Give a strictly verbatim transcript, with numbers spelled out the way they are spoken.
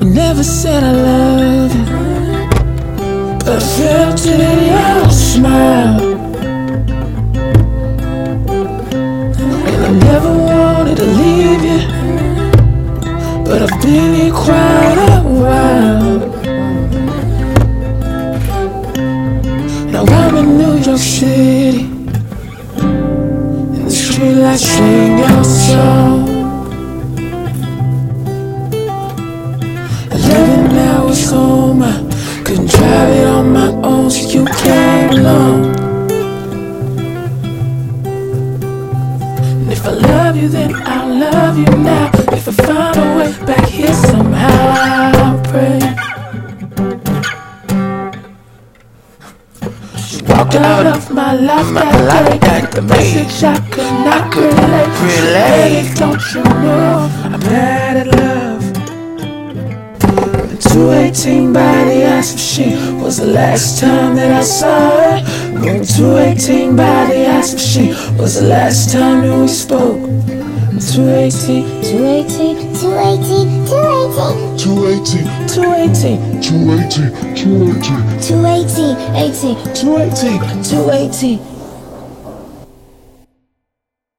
Never said I love you, but I felt it in your smile. And I never wanted to leave you, but I've been here quite a while. Now I'm in New York City, and the streetlights sing your song. Eleven hours home, I couldn't drive it on my own, so you came along. And if I love you, then I'll love you now. If I find a way back here somehow, I'll pray. She walked out of my life that day, the message I could not relate. Baby, don't you know I'm mad at love? two eighteen by the ice machine was the last time that I saw her. Room two eighteen by the ice machine was the last time that we spoke. two eighteen, two eighteen, two eighteen, two eighteen, two eighteen, two eighteen, two eighteen, two eighteen, eighteen, two eighteen, two eighteen.